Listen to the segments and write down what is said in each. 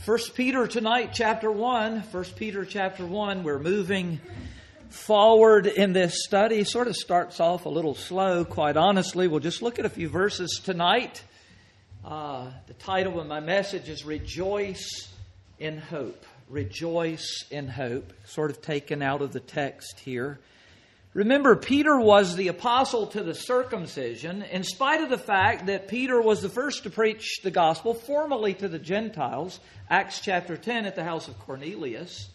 1 Peter tonight, chapter 1. 1 Peter chapter 1. We're moving forward in this study. Sort of starts off a little slow, quite honestly. We'll just look at a few verses tonight. The title of my message is Rejoice in Hope. Rejoice in Hope. Sort of taken out of the text here. Remember, Peter was the apostle to the circumcision, in spite of the fact that Peter was the first to preach the gospel formally to the Gentiles, Acts chapter 10 at the house of Cornelius.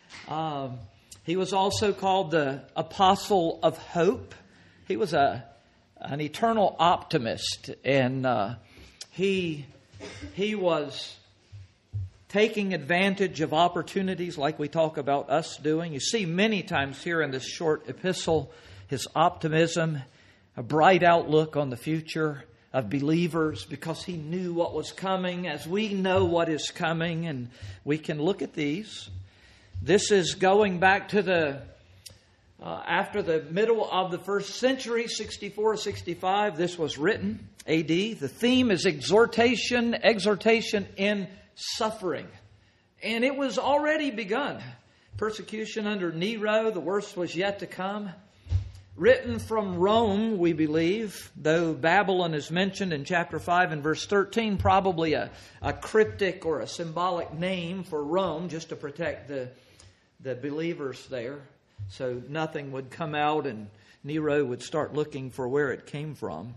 He was also called the apostle of hope. He was an eternal optimist, and he was taking advantage of opportunities like we talk about us doing. You see many times here in this short epistle his optimism, a bright outlook on the future of believers because he knew what was coming as we know what is coming, and we can look at these. This is going back to after the middle of the first century, 64, 65. This was written AD. The theme is exhortation in suffering. And it was already begun. Persecution under Nero, the worst was yet to come. Written from Rome, we believe, though Babylon is mentioned in chapter 5 and verse 13, probably a cryptic or a symbolic name for Rome, just to protect the believers there. So nothing would come out and Nero would start looking for where it came from.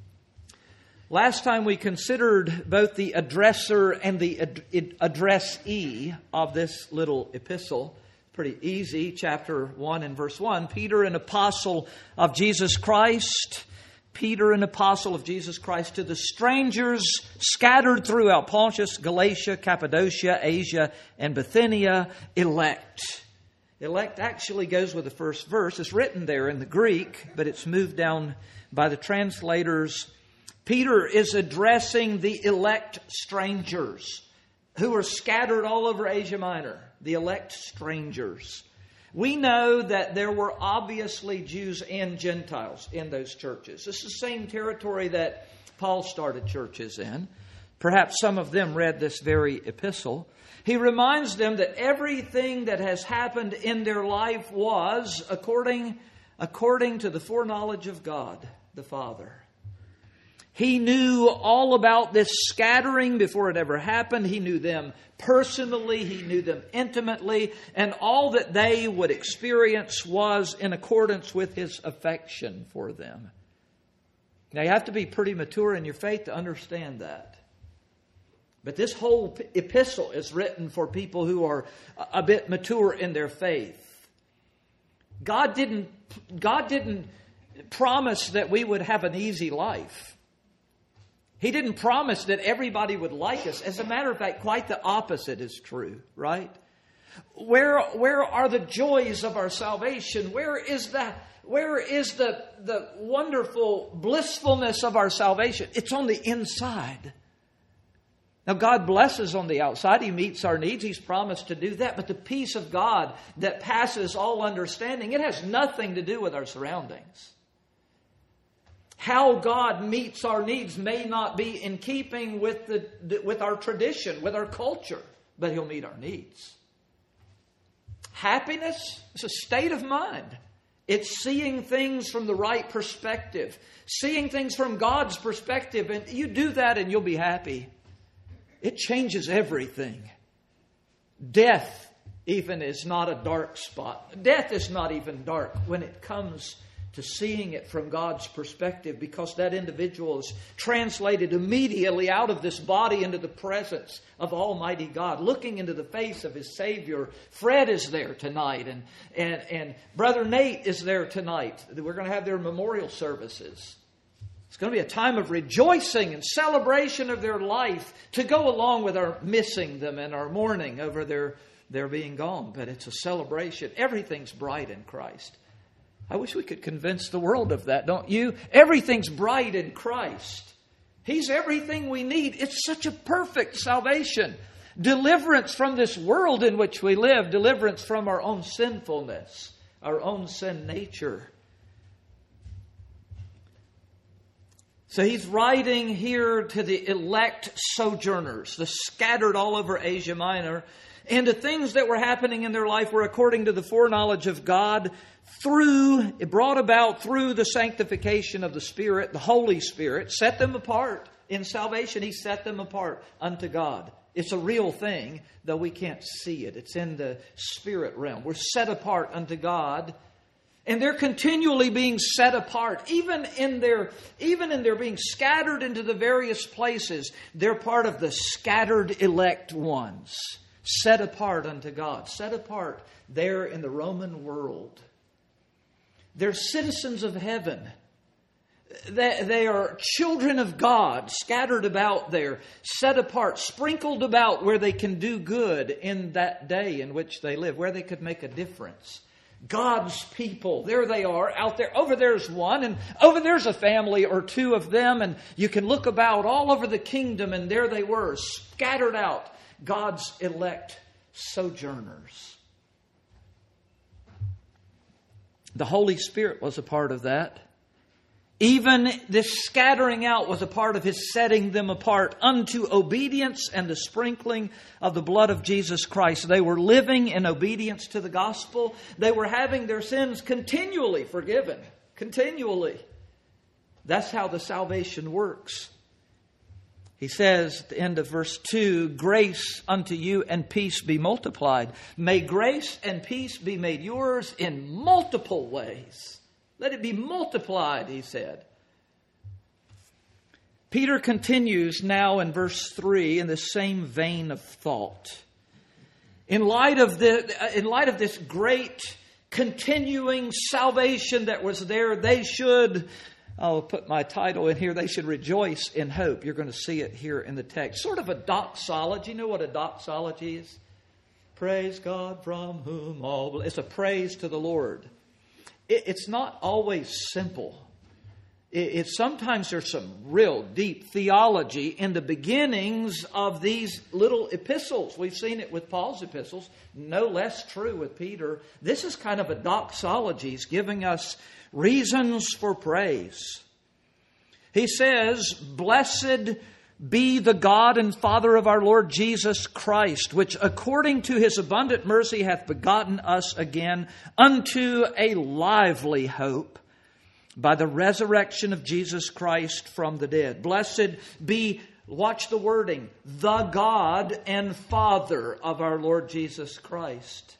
Last time we considered both the addresser and the addressee of this little epistle. Pretty easy. Chapter 1 and verse 1. Peter, an apostle of Jesus Christ. Peter, an apostle of Jesus Christ, to the strangers scattered throughout Pontus, Galatia, Cappadocia, Asia, and Bithynia, elect. Elect actually goes with the first verse. It's written there in the Greek, but it's moved down by the translators. Peter is addressing the elect strangers who are scattered all over Asia Minor. The elect strangers. We know that there were obviously Jews and Gentiles in those churches. This is the same territory that Paul started churches in. Perhaps some of them read this very epistle. He reminds them that everything that has happened in their life was according to the foreknowledge of God, the Father. He knew all about this scattering before it ever happened. He knew them personally. He knew them intimately. And all that they would experience was in accordance with His affection for them. Now, you have to be pretty mature in your faith to understand that. But this whole epistle is written for people who are a bit mature in their faith. God didn't promise that we would have an easy life. He didn't promise that everybody would like us. As a matter of fact, quite the opposite is true, right? Where are the joys of our salvation? Where is the wonderful blissfulness of our salvation? It's on the inside. Now, God blesses on the outside. He meets our needs. He's promised to do that. But the peace of God that passes all understanding, it has nothing to do with our surroundings. How God meets our needs may not be in keeping with our tradition, with our culture, but He'll meet our needs. Happiness is a state of mind. It's seeing things from the right perspective, seeing things from God's perspective, and you do that and you'll be happy. It changes everything. Death even is not a dark spot. Death is not even dark when it comes to seeing it from God's perspective, because that individual is translated immediately out of this body into the presence of Almighty God, looking into the face of His Savior. Fred is there tonight, and Brother Nate is there tonight. We're going to have their memorial services. It's going to be a time of rejoicing and celebration of their life to go along with our missing them and our mourning over their being gone. But it's a celebration. Everything's bright in Christ. I wish we could convince the world of that, don't you? Everything's bright in Christ. He's everything we need. It's such a perfect salvation. Deliverance from this world in which we live. Deliverance from our own sinfulness, our own sin nature. So he's writing here to the elect sojourners, the scattered all over Asia Minor, and the things that were happening in their life were according to the foreknowledge of God, brought about through the sanctification of the Spirit, the Holy Spirit, set them apart. In salvation, He set them apart unto God. It's a real thing, though we can't see it. It's in the spirit realm. We're set apart unto God. And they're continually being set apart. Even in their being scattered into the various places, they're part of the scattered elect ones. Set apart unto God. Set apart there in the Roman world. They're citizens of heaven. They are children of God, scattered about there, set apart, sprinkled about where they can do good in that day in which they live, where they could make a difference. God's people, there they are, out there. Over there's one, and over there's a family or two of them, and you can look about all over the kingdom, and there they were, scattered out, God's elect sojourners. The Holy Spirit was a part of that. Even this scattering out was a part of His setting them apart unto obedience and the sprinkling of the blood of Jesus Christ. They were living in obedience to the gospel. They were having their sins continually forgiven. Continually. That's how the salvation works. He says at the end of verse 2, grace unto you and peace be multiplied. May grace and peace be made yours in multiple ways. Let it be multiplied, he said. Peter continues now in verse 3 in the same vein of thought. In light of this great continuing salvation that was there, they should, I'll put my title in here, they should rejoice in hope. You're going to see it here in the text. Sort of a doxology. You know what a doxology is? Praise God from whom all... It's a praise to the Lord. It's not always simple. Sometimes there's some real deep theology in the beginnings of these little epistles. We've seen it with Paul's epistles. No less true with Peter. This is kind of a doxology. He's giving us reasons for praise. He says, blessed be the God and Father of our Lord Jesus Christ, which according to His abundant mercy hath begotten us again unto a lively hope by the resurrection of Jesus Christ from the dead. Blessed be, watch the wording, the God and Father of our Lord Jesus Christ.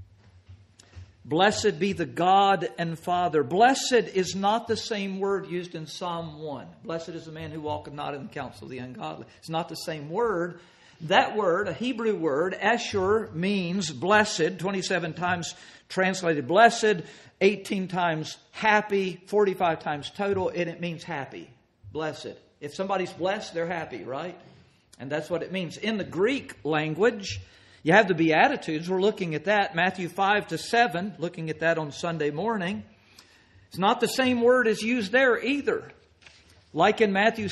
Blessed be the God and Father. Blessed is not the same word used in Psalm 1. Blessed is the man who walketh not in the counsel of the ungodly. It's not the same word. That word, a Hebrew word, Asher, means blessed, 27 times translated blessed, 18 times happy, 45 times total, and it means happy. Blessed. If somebody's blessed, they're happy, right? And that's what it means. In the Greek language, you have the Beatitudes. We're looking at that. Matthew 5-7, looking at that on Sunday morning. It's not the same word as used there either. Like in Matthew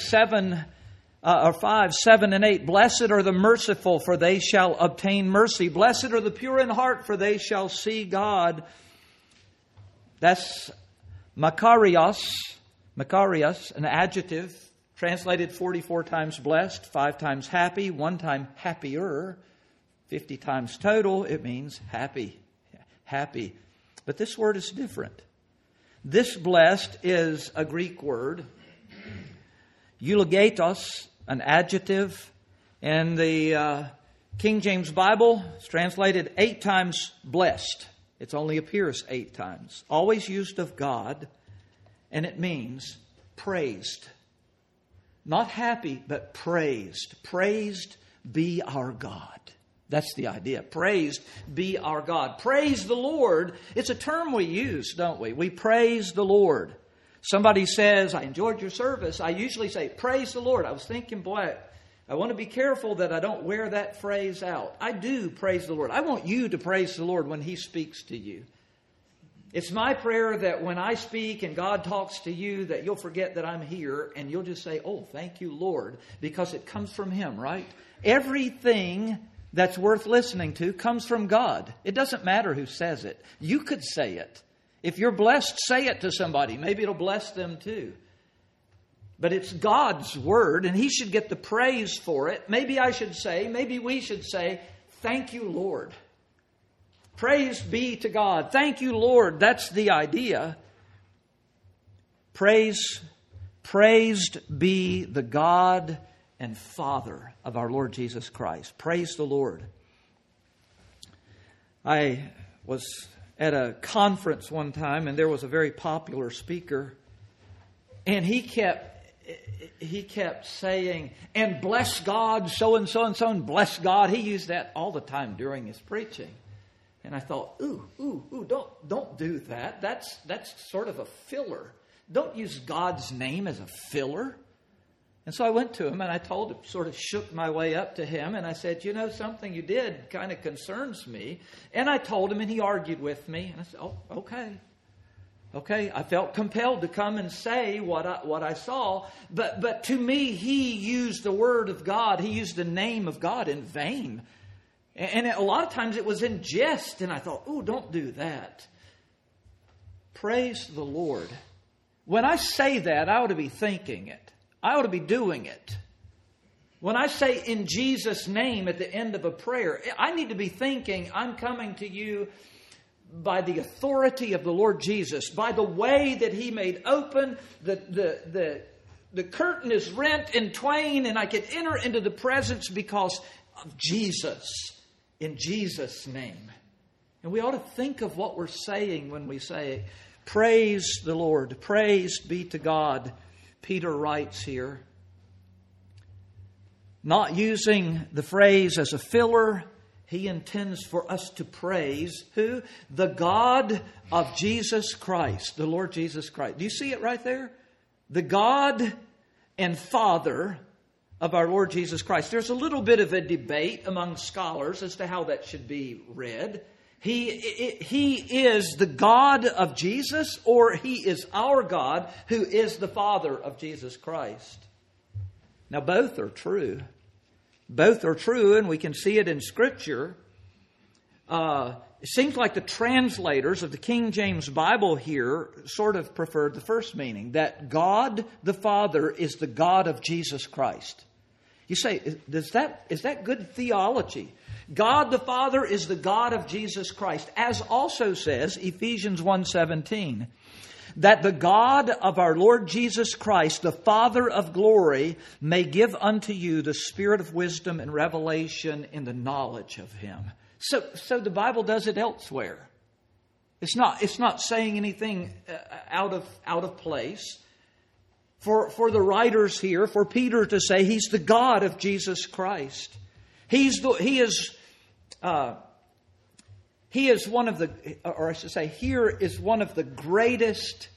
5, 7 and 8. Blessed are the merciful, for they shall obtain mercy. Blessed are the pure in heart, for they shall see God. That's Makarios, an adjective, translated 44 times blessed, 5 times happy, 1 time happier. 50 times total, it means happy. Happy. But this word is different. This blessed is a Greek word. Eulogetos, an adjective. In the King James Bible, it's translated 8 times blessed. It only appears 8 times. Always used of God. And it means praised. Not happy, but praised. Praised be our God. That's the idea. Praised be our God. Praise the Lord. It's a term we use, don't we? We praise the Lord. Somebody says, I enjoyed your service. I usually say, praise the Lord. I was thinking, boy, I want to be careful that I don't wear that phrase out. I do praise the Lord. I want you to praise the Lord when He speaks to you. It's my prayer that when I speak and God talks to you, that you'll forget that I'm here and you'll just say, oh, thank you, Lord, because it comes from Him, right? Everything that's worth listening to comes from God. It doesn't matter who says it. You could say it. If you're blessed, say it to somebody. Maybe it'll bless them too. But it's God's Word, and He should get the praise for it. Maybe we should say, thank you, Lord. Praise be to God. Thank you, Lord. That's the idea. Praised be the God and Father of our Lord Jesus Christ. Praise the Lord. I was at a conference one time, and there was a very popular speaker, and he kept saying, and bless God, so and so and so, and bless God. He used that all the time during his preaching. And I thought, don't do that. That's sort of a filler. Don't use God's name as a filler. And so I went to him and I told him, sort of shook my way up to him, and I said, something you did kind of concerns me. And I told him, and he argued with me. And I said, oh, okay. Okay, I felt compelled to come and say what I saw, but to me, he used the word of God. He used the name of God in vain. And a lot of times it was in jest, and I thought, don't do that. Praise the Lord. When I say that, I ought to be thinking it. I ought to be doing it. When I say in Jesus' name at the end of a prayer, I need to be thinking, I'm coming to you by the authority of the Lord Jesus, by the way that He made open, the curtain is rent in twain, and I can enter into the presence because of Jesus, in Jesus' name. And we ought to think of what we're saying when we say, praise the Lord, praise be to God. Peter writes here, not using the phrase as a filler, he intends for us to praise who? The God of Jesus Christ, the Lord Jesus Christ. Do you see it right there? The God and Father of our Lord Jesus Christ. There's a little bit of a debate among scholars as to how that should be read. He is the God of Jesus, or He is our God who is the Father of Jesus Christ. Now both are true. Both are true, and we can see it in Scripture. It seems like the translators of the King James Bible here sort of preferred the first meaning, that God the Father is the God of Jesus Christ. You say, is that good theology? God the Father is the God of Jesus Christ, as also says Ephesians 1:17. That the God of our Lord Jesus Christ, the Father of glory, may give unto you the spirit of wisdom and revelation in the knowledge of Him. So the Bible does it elsewhere. It's not saying anything out of place. For the writers here, for Peter to say He's the God of Jesus Christ. He is one of the, or I should say, here is one of the greatest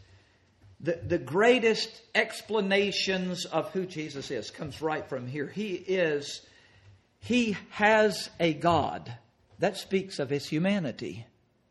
explanations of who Jesus is. Comes right from here. He has a God. That speaks of His humanity.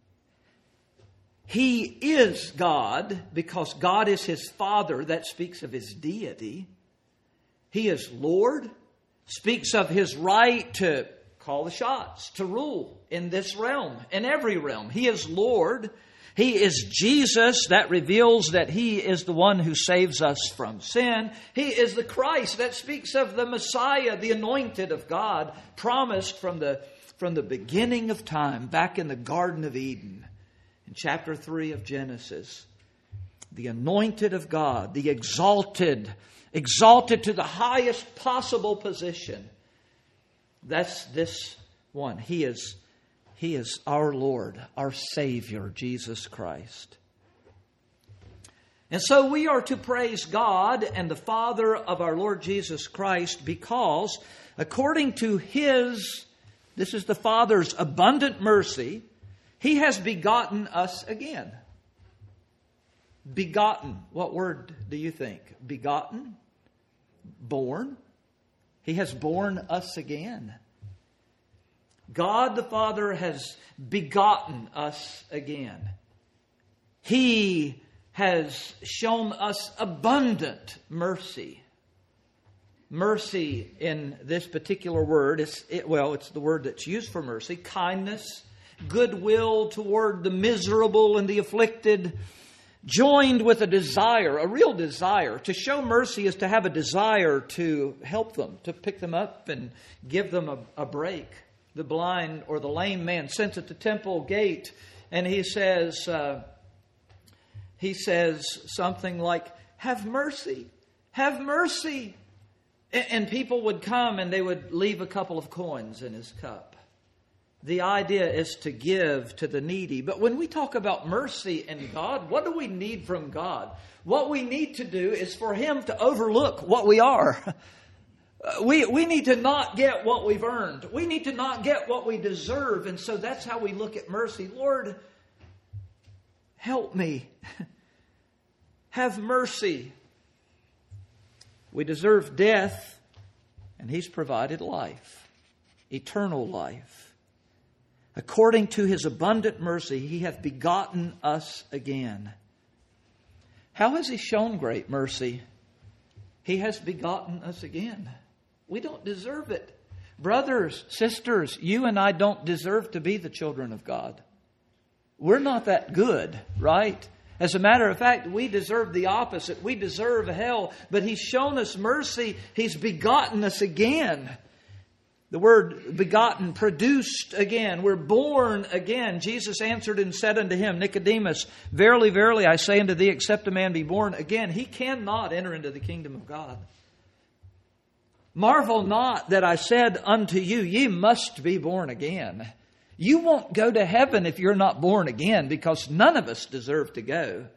He is God because God is His Father. That speaks of His deity. He is Lord. Speaks of His right to call the shots, to rule in this realm, in every realm. He is Lord. He is Jesus. That reveals that He is the one who saves us from sin. He is the Christ. That speaks of the Messiah, the anointed of God, promised from the beginning of time, back in the Garden of Eden, in chapter 3 of Genesis. The anointed of God, the exalted to the highest possible position. That's this one. He is our Lord, our Savior, Jesus Christ. And so we are to praise God and the Father of our Lord Jesus Christ because according to this is the Father's abundant mercy, He has begotten us again. Begotten. What word do you think? Begotten? Born? He has born us again. God the Father has begotten us again. He has shown us abundant mercy. Mercy in this particular word, it's the word that's used for mercy. Kindness, goodwill toward the miserable and the afflicted. joined with a desire, a real desire. To show mercy is to have a desire to help them, to pick them up and give them a break. The blind or the lame man sits at the temple gate, and he says something like, "Have mercy, have mercy." And people would come and they would leave a couple of coins in his cup. The idea is to give to the needy. But when we talk about mercy and God, what do we need from God? What we need to do is for Him to overlook what we are. We need to not get what we've earned. We need to not get what we deserve. And so that's how we look at mercy. Lord, help me. Have mercy. We deserve death, and He's provided life, eternal life. According to His abundant mercy, He hath begotten us again. How has He shown great mercy? He has begotten us again. We don't deserve it. Brothers, sisters, you and I don't deserve to be the children of God. We're not that good, right? As a matter of fact, we deserve the opposite. We deserve hell, but He's shown us mercy. He's begotten us again. The word begotten, produced again. We're born again. Jesus answered and said unto him, Nicodemus, verily, verily, I say unto thee, except a man be born again, he cannot enter into the kingdom of God. Marvel not that I said unto you, ye must be born again. You won't go to heaven if you're not born again, because none of us deserve to go.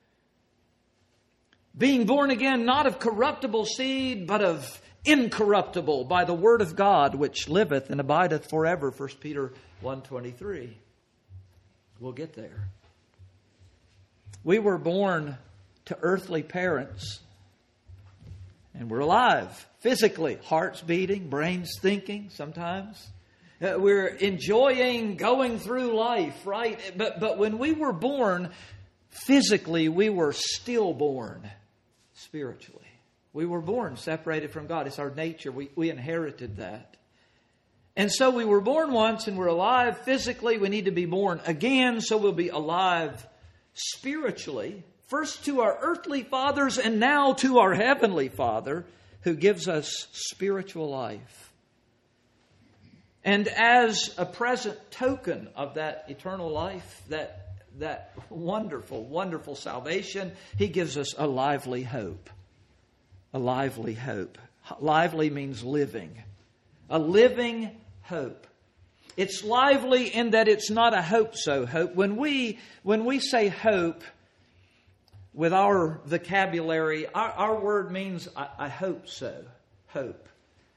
Being born again, not of corruptible seed, but of incorruptible, by the word of God, which liveth and abideth forever. 1 Peter 1:23. We'll get there. We were born to earthly parents, and we're alive physically, hearts beating, brains thinking sometimes. We're enjoying going through life, right? But when we were born physically, we were stillborn spiritually. We were born separated from God. It's our nature. We inherited that. And so we were born once and we're alive physically. We need to be born again so we'll be alive spiritually. First to our earthly fathers and now to our heavenly Father who gives us spiritual life. And as a present token of that eternal life, that wonderful, wonderful salvation, He gives us a lively hope. A lively hope. Lively means living. A living hope. It's lively in that it's not a hope-so hope. When we say hope, with our vocabulary, our word means I hope so. Hope.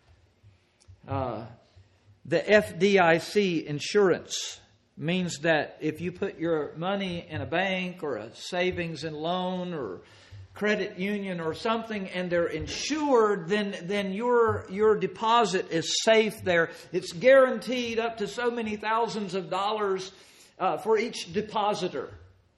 The FDIC insurance means that if you put your money in a bank or a savings and loan or credit union or something and they're insured, then your deposit is safe there. It's guaranteed up to so many thousands of dollars for each depositor.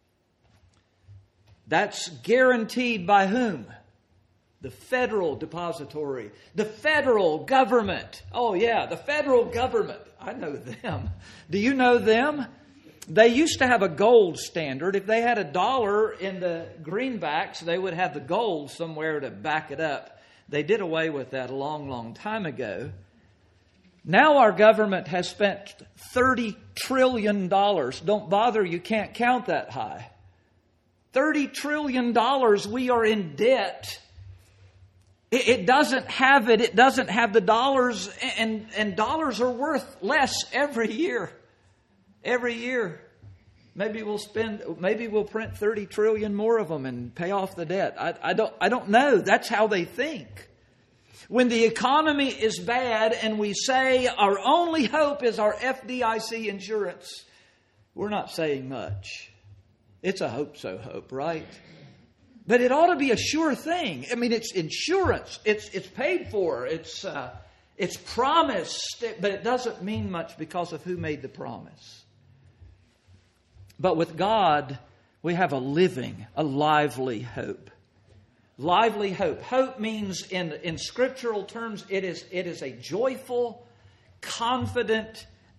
That's guaranteed by whom? The federal depository. The federal government. Oh yeah, the federal government. I know them. Do you know them? They used to have a gold standard. If they had $1 in the greenbacks, they would have the gold somewhere to back it up. They did away with that a long, long time ago. Now our government has spent $30 trillion. Don't bother, you can't count that high. $30 trillion we are in debt. It doesn't have it. It doesn't have the dollars, and dollars are worth less every year. Every year. Maybe we'll print 30 trillion more of them and pay off the debt. I don't know. That's how they think. When the economy is bad and we say our only hope is our FDIC insurance, we're not saying much. It's a hope-so hope, right? But it ought to be a sure thing. I mean, it's insurance. It's paid for. It's promised, but it doesn't mean much because of who made the promise. But with God, we have a living, a lively hope. Lively hope. Hope means, in scriptural terms, it is a joyful, confident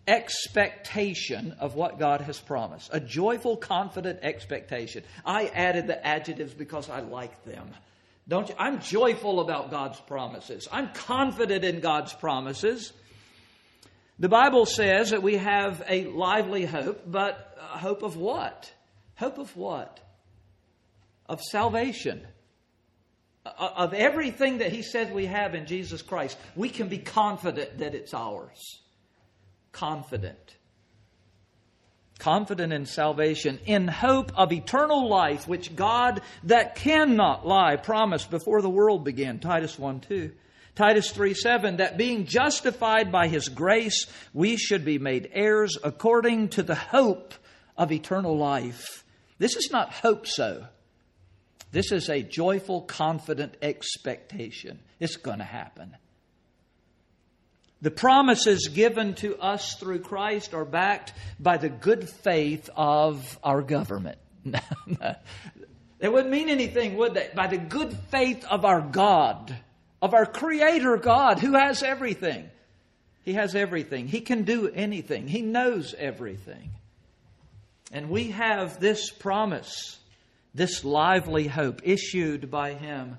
expectation of what God has promised. A joyful, confident expectation. I added the adjectives because I like them. Don't you? I'm joyful about God's promises. I'm confident in God's promises. The Bible says that we have a lively hope, but hope of what? Hope of what? Of salvation. Of everything that He says we have in Jesus Christ, we can be confident that it's ours. Confident. Confident in salvation, in hope of eternal life, which God that cannot lie promised before the world began. Titus 1:2. Titus 3:7, that being justified by His grace, we should be made heirs according to the hope of eternal life. This is not hope so. This is a joyful, confident expectation. It's going to happen. The promises given to us through Christ are backed by the good faith of our government. They wouldn't mean anything, would they? By the good faith of our God, of our Creator God, who has everything. He has everything. He can do anything. He knows everything. And we have this promise, this lively hope issued by Him.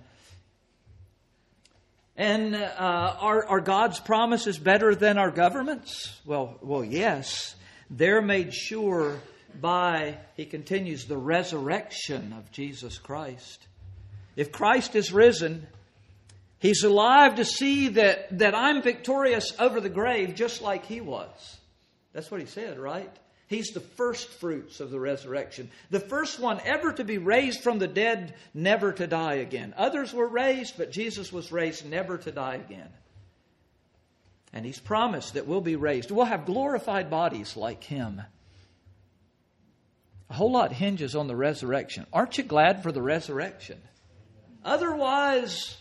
And are God's promises better than our governments? Well, yes. They're made sure by, he continues, the resurrection of Jesus Christ. If Christ is risen, He's alive to see that I'm victorious over the grave just like He was. That's what He said, right? He's the first fruits of the resurrection. The first one ever to be raised from the dead, never to die again. Others were raised, but Jesus was raised never to die again. And He's promised that we'll be raised. We'll have glorified bodies like Him. A whole lot hinges on the resurrection. Aren't you glad for the resurrection? Otherwise,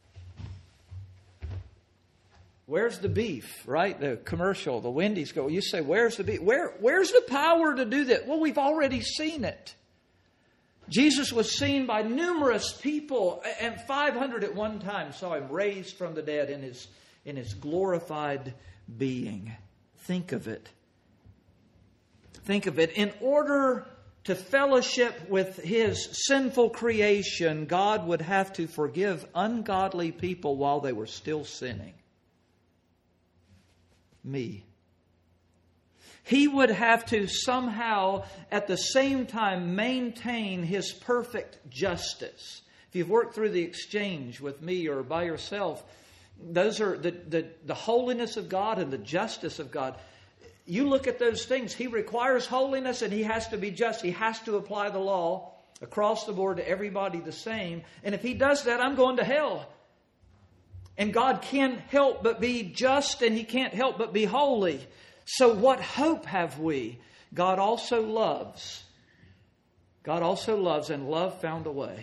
where's the beef, right? The commercial, the Wendy's go. You say, where's the beef? Where's the power to do that? Well, we've already seen it. Jesus was seen by numerous people, and 500 at one time saw Him raised from the dead in his glorified being. Think of it. Think of it. In order to fellowship with His sinful creation, God would have to forgive ungodly people while they were still sinning. Me. He would have to somehow at the same time maintain His perfect justice. If you've worked through the exchange with me or by yourself, those are the holiness of God and the justice of God. You look at those things. He requires holiness and He has to be just. He has to apply the law across the board to everybody the same. And if He does that, I'm going to hell. And God can't help but be just, and He can't help but be holy. So what hope have we? God also loves. God also loves, and love found a way.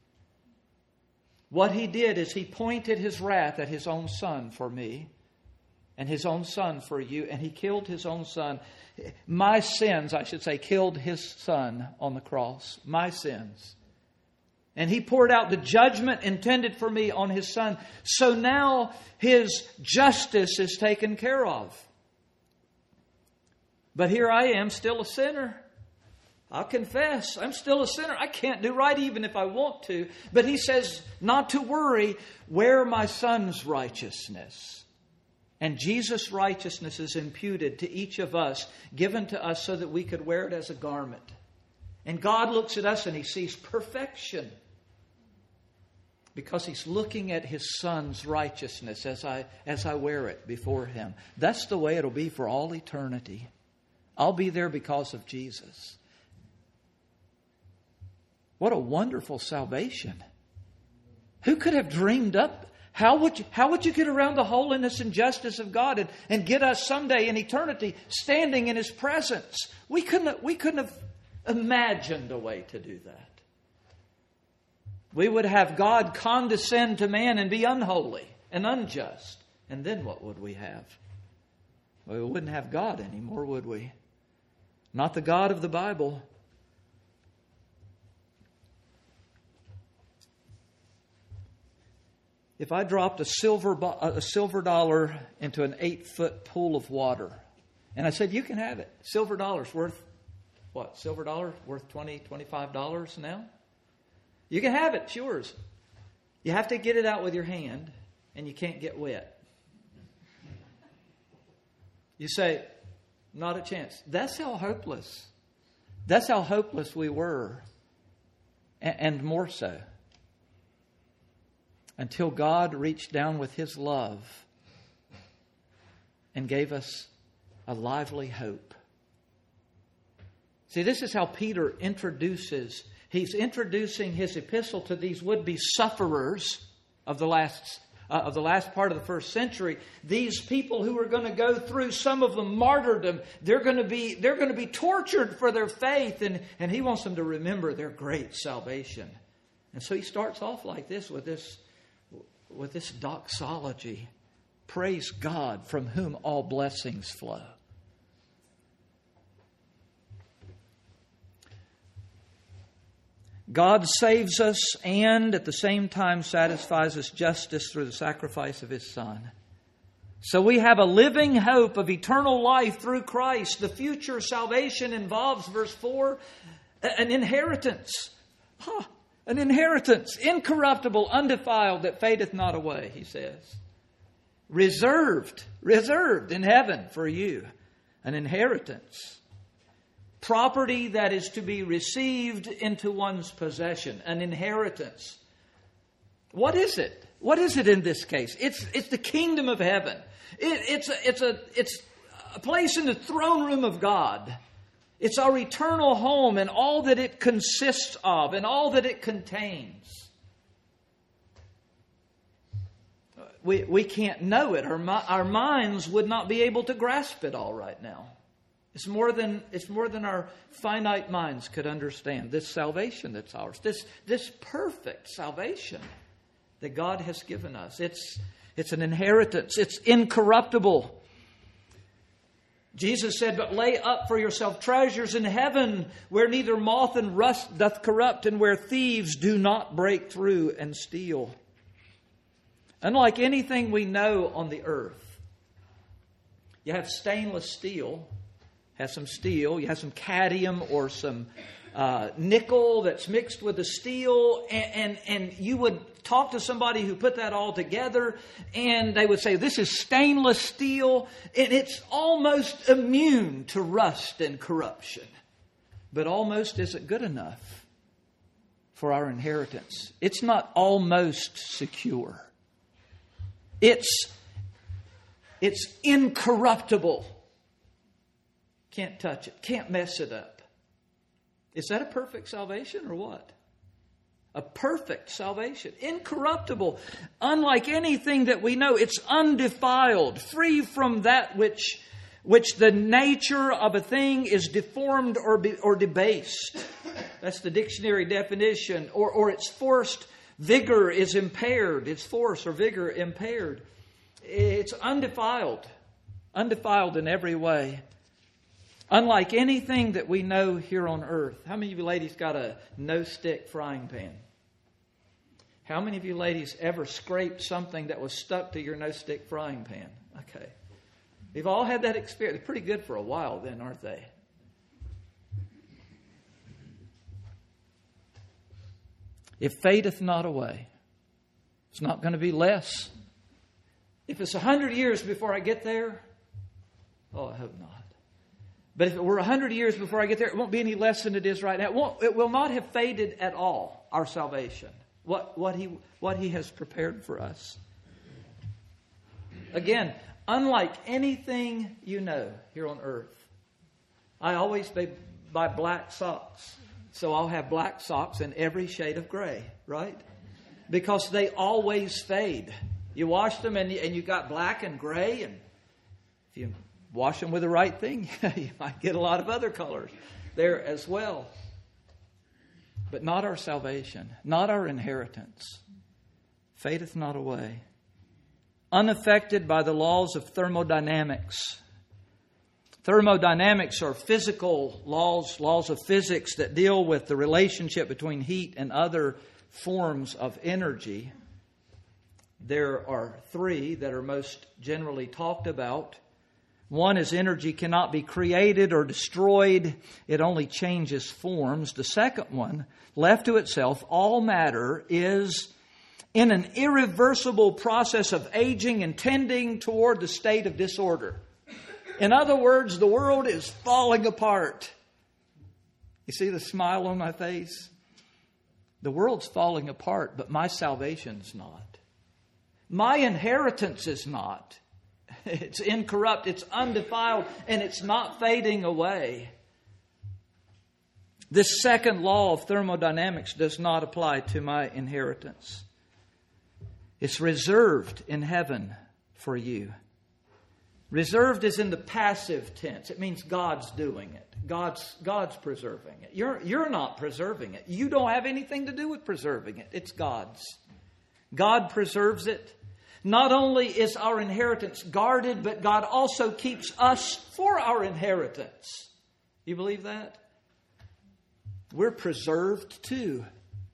What He did is He pointed His wrath at His own Son for me, and His own Son for you, and He killed His own Son. My sins, I should say, killed His Son on the cross. My sins. And He poured out the judgment intended for me on His Son. So now His justice is taken care of. But here I am, still a sinner. I'll confess, I'm still a sinner. I can't do right even if I want to. But He says, not to worry, wear my Son's righteousness. And Jesus' righteousness is imputed to each of us, given to us so that we could wear it as a garment. And God looks at us and He sees perfection. Because He's looking at His Son's righteousness as I wear it before Him. That's the way it'll be for all eternity. I'll be there because of Jesus. What a wonderful salvation. Who could have dreamed up? How would you get around the holiness and justice of God and get us someday in eternity standing in His presence? We couldn't have imagined a way to do that. We would have God condescend to man and be unholy and unjust. And then what would we have? Well, we wouldn't have God anymore, would we? Not the God of the Bible. If I dropped a silver dollar into an 8-foot pool of water And I said, you can have it. Silver dollar's worth, what? Silver dollar worth $20, $25 now? You can have it. It's yours. You have to get it out with your hand, and you can't get wet. You say, not a chance. That's how hopeless. That's how hopeless we were. And more so. Until God reached down with His love and gave us a lively hope. See, this is how Peter introduces. He's introducing his epistle to these would-be sufferers of the last part of the first century. These people who are going to go through, some of them martyrdom. They're going to be tortured for their faith, and he wants them to remember their great salvation. And so he starts off like this with this doxology. Praise God, from whom all blessings flow. God saves us and at the same time satisfies us justice through the sacrifice of His Son. So we have a living hope of eternal life through Christ. The future salvation involves, verse 4, an inheritance. An inheritance, incorruptible, undefiled, that fadeth not away, he says. Reserved in heaven for you. An inheritance. Property that is to be received into one's possession. An inheritance. What is it? What is it in this case? It's the kingdom of heaven. It's a place in the throne room of God. It's our eternal home and all that it consists of and all that it contains. We can't know it. Our minds would not be able to grasp it all right now. It's more than our finite minds could understand. This salvation that's ours. This perfect salvation that God has given us. It's an inheritance. It's incorruptible. Jesus said, but lay up for yourself treasures in heaven, where neither moth and rust doth corrupt, and where thieves do not break through and steal. Unlike anything we know on the earth, you have stainless steel, has some steel, you have some cadmium or some nickel that's mixed with the steel, and you would talk to somebody who put that all together, and they would say, this is stainless steel, and it's almost immune to rust and corruption. But almost isn't good enough for our inheritance. It's not almost secure. It's incorruptible. Can't touch it. Can't mess it up. Is that a perfect salvation or what? A perfect salvation. Incorruptible. Unlike anything that we know. It's undefiled. Free from that which the nature of a thing is deformed or debased. That's the dictionary definition. Or its forced vigor is impaired. Its force or vigor impaired. It's undefiled. Undefiled in every way. Unlike anything that we know here on earth. How many of you ladies got a no-stick frying pan? How many of you ladies ever scraped something that was stuck to your no-stick frying pan? Okay. We've all had that experience. They're pretty good for a while then, aren't they? It fadeth not away. It's not going to be less. If it's 100 years before I get there, oh, I hope not. But if it were 100 years before I get there, it won't be any less than it is right now. It will not have faded at all, our salvation. What he has prepared for us. Again, unlike anything you know here on earth, I always buy black socks. So I'll have black socks in every shade of gray, right? Because they always fade. You wash them and you got black and gray, and if you wash them with the right thing, you might get a lot of other colors there as well. But not our salvation, not our inheritance. Fadeth not away. Unaffected by the laws of thermodynamics. Thermodynamics are physical laws of physics that deal with the relationship between heat and other forms of energy. There are three that are most generally talked about. One is energy cannot be created or destroyed. It only changes forms. The second one, left to itself, all matter is in an irreversible process of aging and tending toward the state of disorder. In other words, the world is falling apart. You see the smile on my face? The world's falling apart, but my salvation's not. My inheritance is not. It's incorrupt, it's undefiled, and it's not fading away. This second law of thermodynamics does not apply to my inheritance. It's reserved in heaven for you. Reserved is in the passive tense. It means God's doing it. God's preserving it. You're not preserving it. You don't have anything to do with preserving it. It's God's. God preserves it. Not only is our inheritance guarded, but God also keeps us for our inheritance. You believe that? We're preserved too.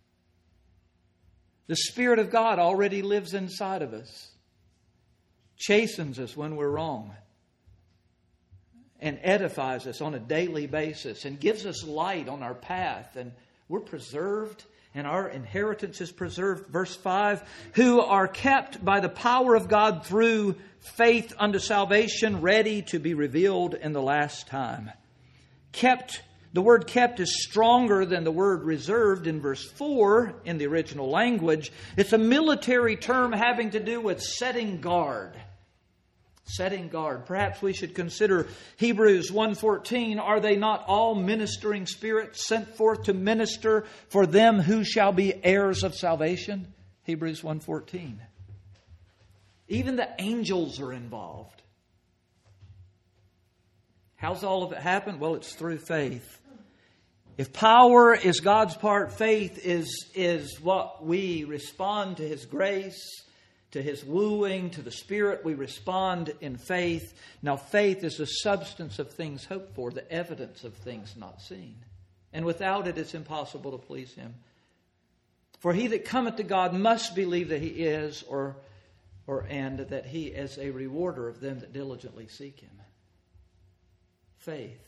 The Spirit of God already lives inside of us. Chastens us when we're wrong. And edifies us on a daily basis. And gives us light on our path. And we're preserved. And our inheritance is preserved. Verse 5, who are kept by the power of God through faith unto salvation, ready to be revealed in the last time. Kept, the word kept is stronger than the word reserved in verse 4 in the original language. It's a military term having to do with setting guard. Setting guard. Perhaps we should consider Hebrews 1:14. Are they not all ministering spirits sent forth to minister for them who shall be heirs of salvation? Hebrews 1:14. Even the angels are involved. How's all of it happen? Well, it's through faith. If power is God's part, faith is what we respond to His grace, to His wooing, to the Spirit. We respond in faith. Now, faith is the substance of things hoped for, the evidence of things not seen. And without it, it's impossible to please Him. For he that cometh to God must believe that He is, and that He is a rewarder of them that diligently seek Him. Faith.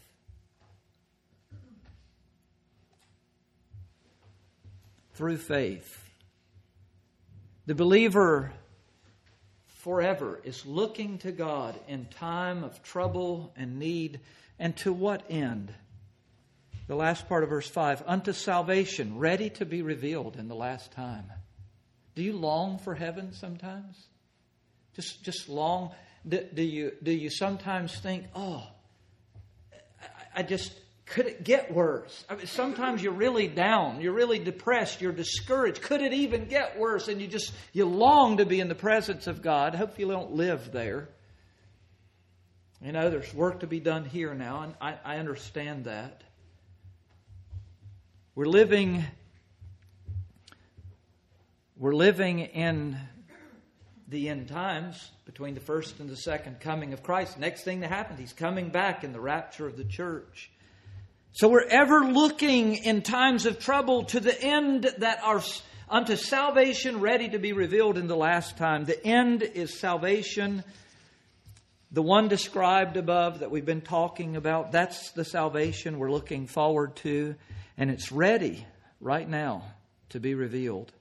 Through faith. The believer forever is looking to God in time of trouble and need. And to what end? The last part of verse 5. Unto salvation, ready to be revealed in the last time. Do you long for heaven sometimes? Just long? Do you sometimes think, could it get worse? I mean, sometimes you're really down. You're really depressed. You're discouraged. Could it even get worse? And you long to be in the presence of God. Hope you don't live there. You know, there's work to be done here now, and I understand that. We're living in the end times between the first and the second coming of Christ. Next thing that happens, He's coming back in the rapture of the church. So we're ever looking in times of trouble to the end that are unto salvation ready to be revealed in the last time. The end is salvation. The one described above that we've been talking about, that's the salvation we're looking forward to. And it's ready right now to be revealed.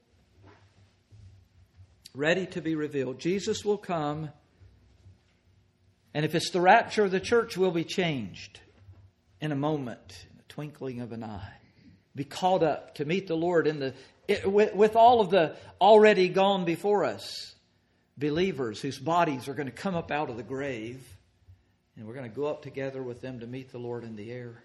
Ready to be revealed. Jesus will come. And if it's the rapture of the church, we'll be changed in a moment, in a twinkling of an eye. Be caught up to meet the Lord with all of the already gone before us believers whose bodies are going to come up out of the grave. And we're going to go up together with them to meet the Lord in the air.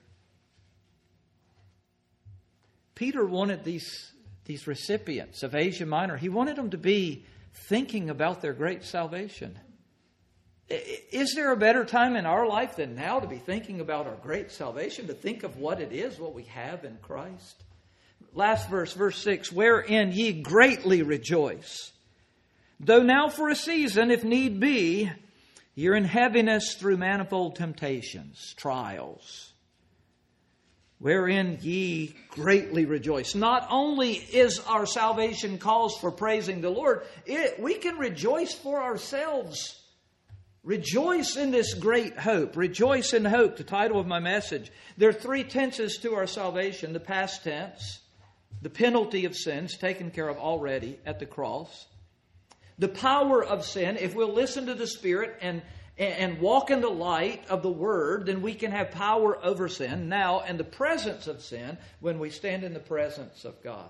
Peter wanted these recipients of Asia Minor, he wanted them to be thinking about their great salvation. Is there a better time in our life than now to be thinking about our great salvation, to think of what it is, what we have in Christ? Last verse, verse 6, wherein ye greatly rejoice, though now for a season, if need be, you're in heaviness through manifold temptations, trials, wherein ye greatly rejoice. Not only is our salvation cause for praising the Lord, we can rejoice for ourselves. Rejoice in this great hope. Rejoice in hope, the title of my message. There are three tenses to our salvation. The past tense, the penalty of sins taken care of already at the cross. The power of sin, if we'll listen to the Spirit and walk in the light of the Word, then we can have power over sin now, and the presence of sin when we stand in the presence of God.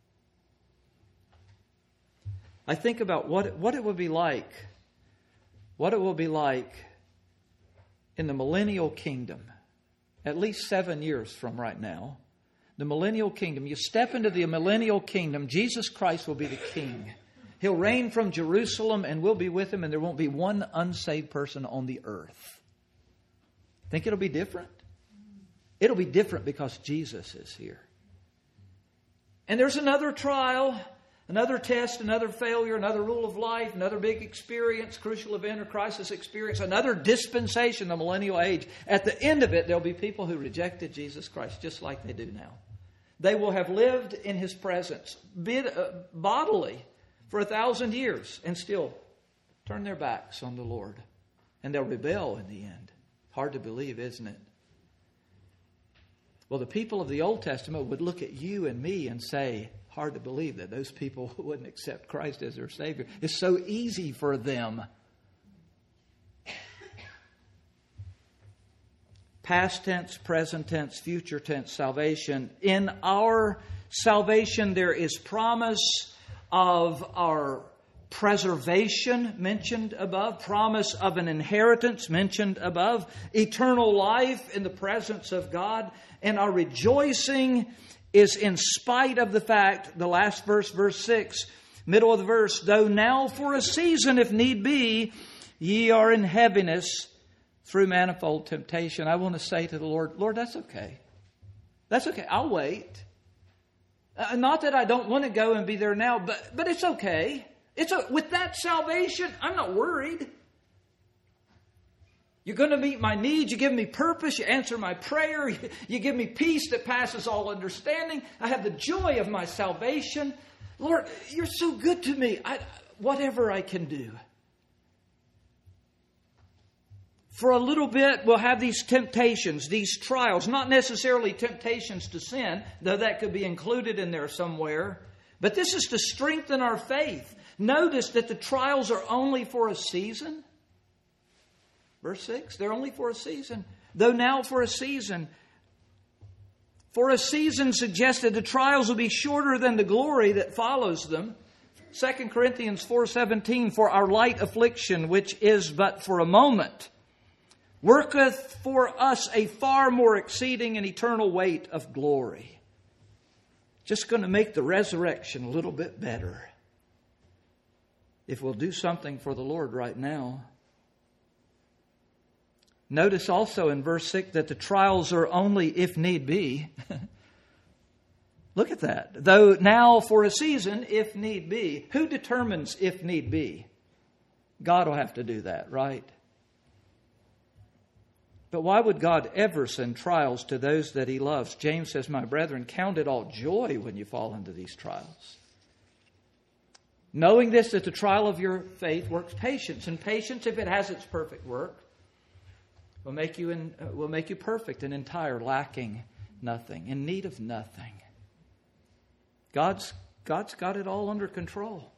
I think about what it would be like. What it will be like in the millennial kingdom, at least 7 years from right now. The millennial kingdom. You step into the millennial kingdom, Jesus Christ will be the king. He'll reign from Jerusalem and we'll be with Him, and there won't be one unsaved person on the earth. Think it'll be different? It'll be different because Jesus is here. And there's another trial, another test, another failure, another rule of life, another big experience, crucial event or crisis experience, another dispensation, the millennial age. At the end of it, there'll be people who rejected Jesus Christ just like they do now. They will have lived in His presence bodily for 1,000 years and still turn their backs on the Lord. And they'll rebel in the end. Hard to believe, isn't it? Well, the people of the Old Testament would look at you and me and say, hard to believe that those people wouldn't accept Christ as their Savior. It's so easy for them. Past tense, present tense, future tense salvation. In our salvation, there is promise of our preservation mentioned above, promise of an inheritance mentioned above, eternal life in the presence of God, and our rejoicing is in spite of the fact, the last verse, verse 6, middle of the verse, though now for a season, if need be, ye are in heaviness through manifold temptation. I want to say to the Lord, Lord, that's okay. That's okay. I'll wait. Not that I don't want to go and be there now, but it's okay. With that salvation, I'm not worried. You're going to meet my needs. You give me purpose. You answer my prayer. You give me peace that passes all understanding. I have the joy of my salvation. Lord, you're so good to me. Whatever I can do. For a little bit, we'll have these temptations, these trials, not necessarily temptations to sin, though that could be included in there somewhere. But this is to strengthen our faith. Notice that the trials are only for a season. Verse 6, they're only for a season. Though now for a season. For a season suggested the trials will be shorter than the glory that follows them. 2 Corinthians 4:17, for our light affliction, which is but for a moment, worketh for us a far more exceeding and eternal weight of glory. Just going to make the resurrection a little bit better. If we'll do something for the Lord right now. Notice also in verse 6 that the trials are only if need be. Look at that. Though now for a season, if need be. Who determines if need be? God will have to do that, right? But why would God ever send trials to those that He loves? James says, my brethren, count it all joy when you fall into these trials. Knowing this, that the trial of your faith works patience. And patience, if it has its perfect work, will make you perfect and entire, lacking nothing, in need of nothing. God's got it all under control.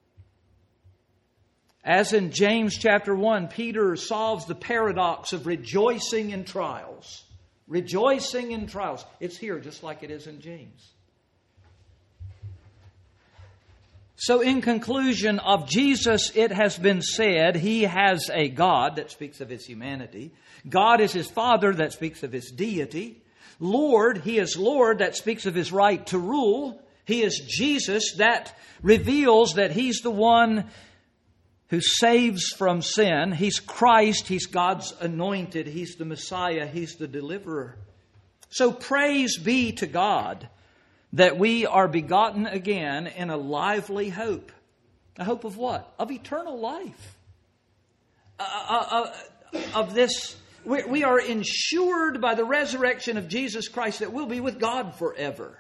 As in James chapter 1, Peter solves the paradox of rejoicing in trials. Rejoicing in trials. It's here just like it is in James. So in conclusion of Jesus, it has been said, He has a God, that speaks of His humanity. God is His Father, that speaks of His deity. Lord, He is Lord, that speaks of His right to rule. He is Jesus, that reveals that He's the one who saves from sin. He's Christ. He's God's anointed. He's the Messiah. He's the deliverer. So praise be to God that we are begotten again in a lively hope. A hope of what? Of eternal life. Of this, we are ensured by the resurrection of Jesus Christ that we'll be with God forever.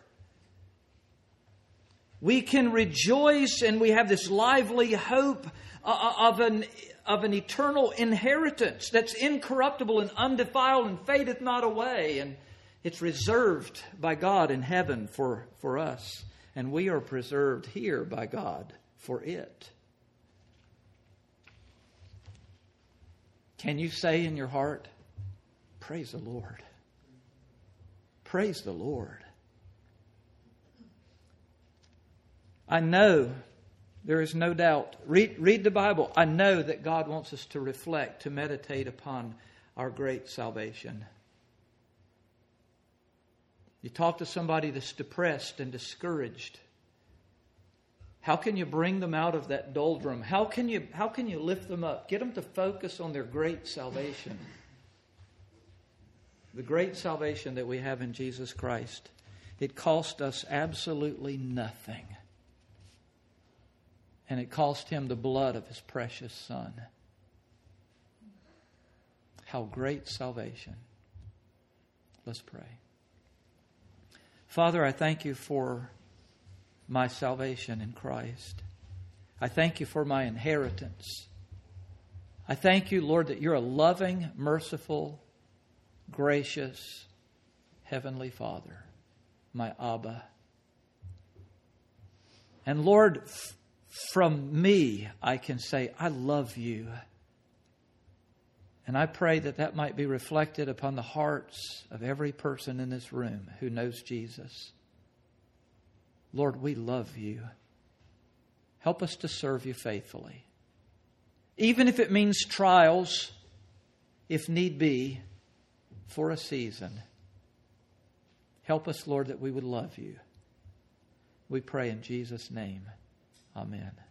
We can rejoice and we have this lively hope of of an eternal inheritance that's incorruptible and undefiled and fadeth not away. And it's reserved by God in heaven for us. And we are preserved here by God for it. Can you say in your heart, praise the Lord? Praise the Lord. I know, there is no doubt. Read the Bible. I know that God wants us to reflect, to meditate upon our great salvation. You talk to somebody that's depressed and discouraged. How can you bring them out of that doldrum? How can you lift them up? Get them to focus on their great salvation. The great salvation that we have in Jesus Christ. It cost us absolutely nothing. And it cost Him the blood of His precious Son. How great salvation. Let's pray. Father, I thank You for my salvation in Christ. I thank You for my inheritance. I thank You, Lord, that You're a loving, merciful, gracious, Heavenly Father, my Abba. And Lord, from me, I can say, I love You. And I pray that that might be reflected upon the hearts of every person in this room who knows Jesus. Lord, we love You. Help us to serve You faithfully. Even if it means trials, if need be, for a season. Help us, Lord, that we would love You. We pray in Jesus' name. Amen.